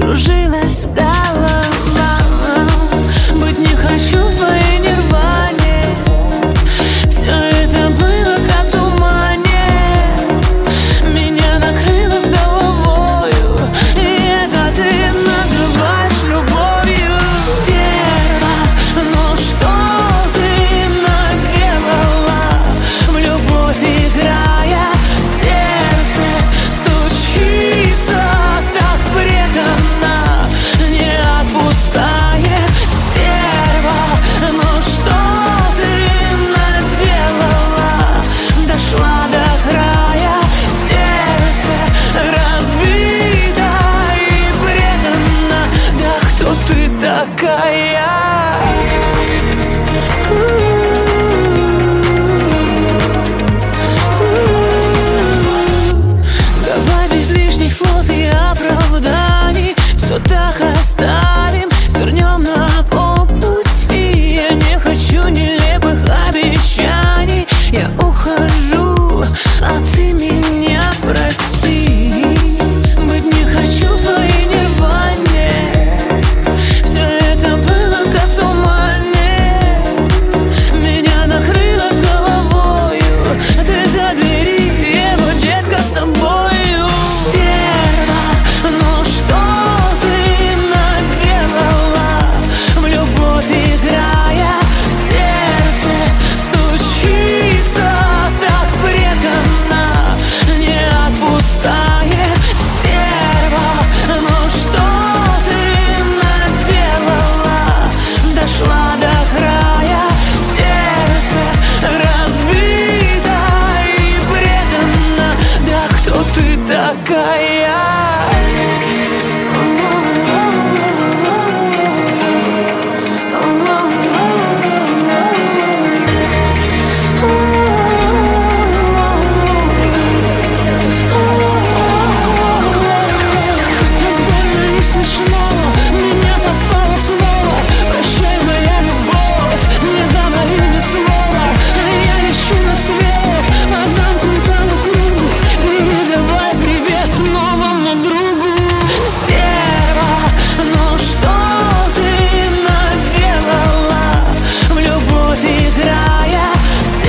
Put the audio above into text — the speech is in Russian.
кружилась голова. Быть не хочу в твоей нирване. Все это было как в тумане. Меня накрыло с головою, и это ты называешь любовью. Стерва, ну что ты наделала? В любовь играя, сердце стучится так преданно, не отпускает. Стерва, ну что ты наделала? Дошла до края, сердце разбито и предано. Да кто ты такая? Давай без лишних слов и оправданий. Все так осталось.